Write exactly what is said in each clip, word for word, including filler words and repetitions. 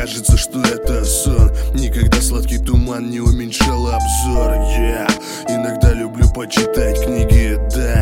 кажется, что это сон. Никогда сладкий туман не уменьшал обзор. Я иногда люблю почитать книги, да.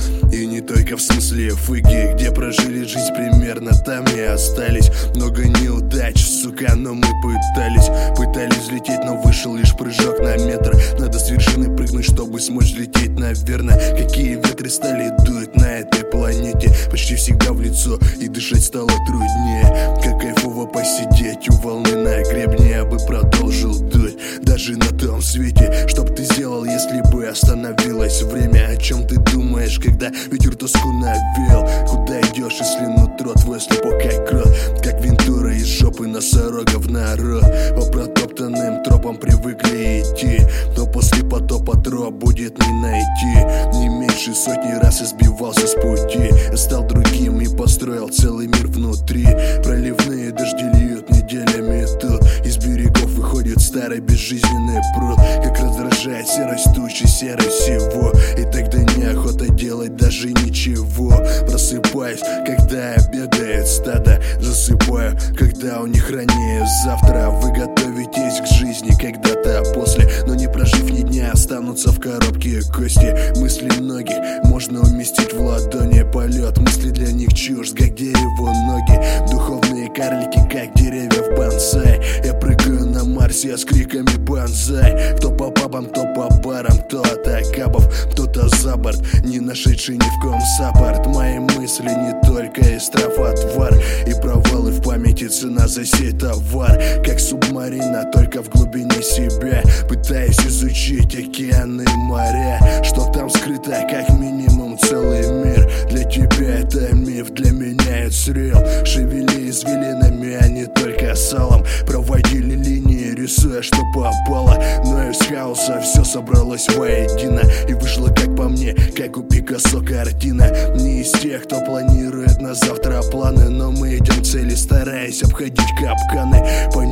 И не только в смысле фыги, где прожили жизнь примерно, там и остались. Много неудач, сука, но мы пытались Пытались взлететь, но вышел лишь прыжок на метр. Надо с вершины прыгнуть, чтобы смочь взлететь, наверное. Какие ветры стали дуть на этой планете, почти всегда в лицо, и дышать стало труднее. Как кайфово посидеть у волны на гребне, я бы продолжил дуть даже на том свете. Чтоб ты сделал, если бы остановилось время? О чем ты думаешь, когда ветер тоску навел? Куда идешь, если нутро твое слепо как крот? Как Вентура из жопы носорогов народ. По протоптанным тропам привыкли идти, но после потопа троп будет не найти. Не меньше сотни раз избивался с пути, стал другим и построил целый мир внутри. Проливные дожди льют неделями тут, из берегов выходит старый безжизненный пруд. Как раздражает серость тучи, серый всего, и тогда неохота делать даже ничего. Просыпаюсь, когда обедает стадо, засыпаю, когда у них ранее завтра. Вы готовитесь к жизни когда-то после, но не прожив ни дня, останутся в коробке кости. Мысли многих можно уместить в ладони, полет. Мысли для них чушь, как дерево ноги. Духовные карлики, как деревья в бонсай. Я прыгаю на Марсе с криками банзай. Кто по пабам, кто по барам, кто от акабов, кто-то за борт, не нашедший ни в ком саппорт. Мои мысли не только из трав отвар, и провалы в памяти цена за сей товар. Как субмарина, только в глубине себя, пытаюсь изучить океаны и моря. Что там скрыто, как минимум целый мир. Для тебя это миф, для меня это real. Шевели извилинами, а не только салом. Проводили линии, рисуя, что попало, но из хаоса все собралось воедино и вышло, как по мне, как у Пикассо картина. Не из тех, кто планирует на завтра планы, но мы идем к цели, стараясь обходить капканы. По